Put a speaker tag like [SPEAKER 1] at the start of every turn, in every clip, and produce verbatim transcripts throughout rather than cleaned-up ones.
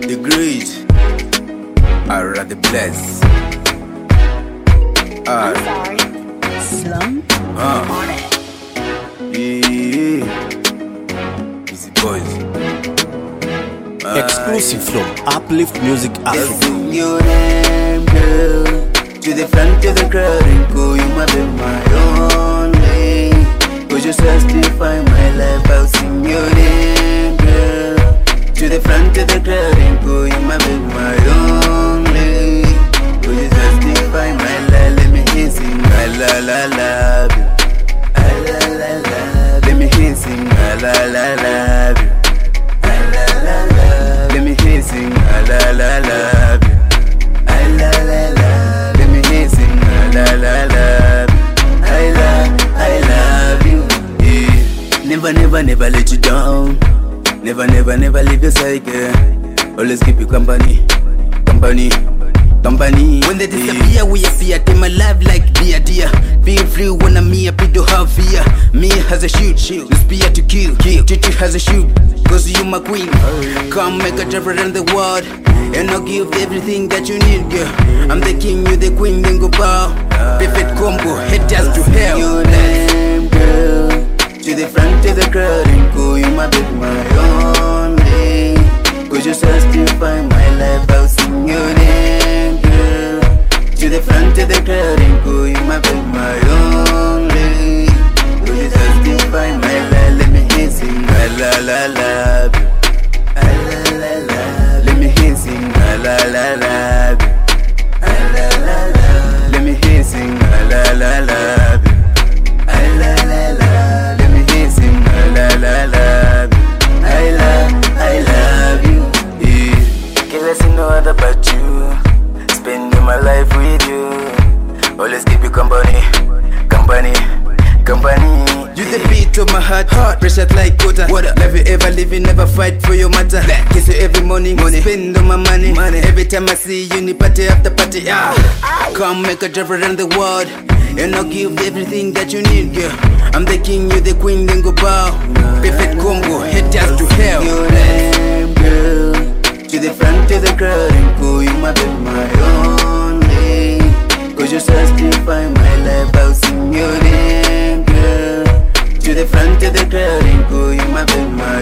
[SPEAKER 1] the great, I rather bless.
[SPEAKER 2] I'm sorry. Slum
[SPEAKER 1] Uh.
[SPEAKER 2] on it.
[SPEAKER 1] Yeah, easy boys. Uh,
[SPEAKER 3] Exclusive from Uplift Music
[SPEAKER 1] Just
[SPEAKER 3] Africa.
[SPEAKER 1] sing your name, girl, to the front of the crowd and call you my baby, my only. Cause you justify my life, I'll sing your name, girl, to the front of the crowd and call you my baby, my only. Cause you justify my life, let me hear sing, I la la love you, I la la love. Let me hear sing, I la la love you, I la la love. Let me hear sing, I la la love you, I la la love. Let me hear sing, I la la love you, I love, I love you. Yeah. Never, never, never let you down. Never, never, never leave your side, girl. Always keep you company, company, company.
[SPEAKER 4] When they disappear, we appear. Take my life like beer, dear. Feel free when I'm me, happy to have fear. Me has a shoot, shoot. The spear to kill, kill. Titi has a shoot, cause you my queen. Come make a difference in the world, and I'll give everything that you need, girl. I'm the king, you the queen, then go bow. Perfect combo, head us to hell.
[SPEAKER 1] Your name, girl, to the front of the crowd and call you my baby, my only. Cause you justify my life, I'll sing your name, girl, to the front of the crowd and call you my baby, my only. Cause you justify my life, let me hear sing, I la la love you, I la la love. Let me hear sing, I la la love you, I la la love. Let me hear sing, I la la love you, I la la love. Let me hear sing, I la la love you, I love, I love you. Yeah. Girl, I see no other but you. Spending my life with you. Always keep you company, company, company.
[SPEAKER 4] You the beat of my heart, heart. Pressure like water. water. Love you ever living, never fight for your matter. Kiss you every morning, money. Spend all my money. money. Every time I see you, ni party after party. Ah. Come make a drive around the world, and I'll give everything that you need, girl. I'm the king, you the queen, then go bow. Perfect combo, head us to hell.
[SPEAKER 1] Your name, girl, to the front of the crowd and call you my baby, my only. Cause you justify my life, I'll sing your name, girl, to the front of the crowd and call you my baby, my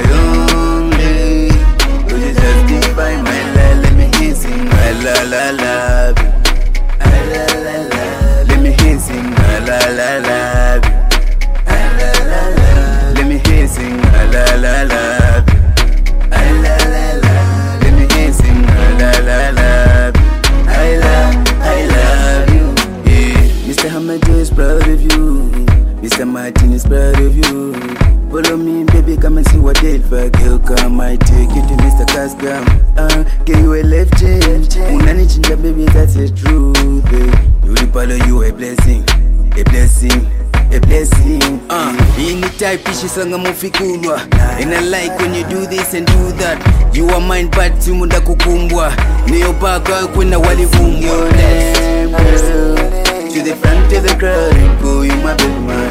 [SPEAKER 1] only. Cause you justify my life, let me hear sing, I la la love you, I la la love. Let me hear sing, I la la love you, I la la love. Let me hear sing, I la la love you, I la la love. Let me hear sing, I la la love you, I love, I love you. Yeah. Mister Hamad is proud of you, Mister Martin is proud of you. Follow me, baby, come and see what they for. Girl, come, I take you to Mister Custom. Uh, give you a left change. Unani chinja, baby, that's the truth. Babe. You will follow you a blessing, a blessing, a blessing.
[SPEAKER 4] Uh, in the type ishi sanga mufikulwa. And I like when you do this and do that. You are mine, but simunda kukumbwa. Niyo baka kwena walivumbwa.
[SPEAKER 1] Your name, girl, to the front of the crowd and call you my baby, my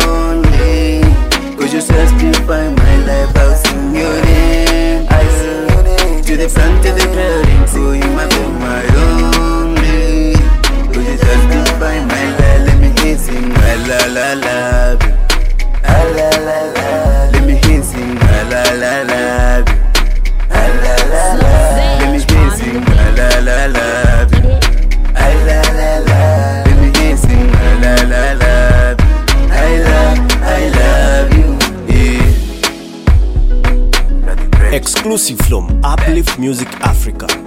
[SPEAKER 1] only. Cause you justify my life, I'll sing your name, girl, to the front of the crowd and call you my baby, my only. Cause you justify my life, let me hear sing, I la la love you, I la la love. Let me hear sing, I la la love you, I la la love. Let me hear sing, I la la love you, I la la love. Let me hear sing, I la la love you, I love, I love you. Yeah.
[SPEAKER 3] Exclusive from Uplift Music Africa.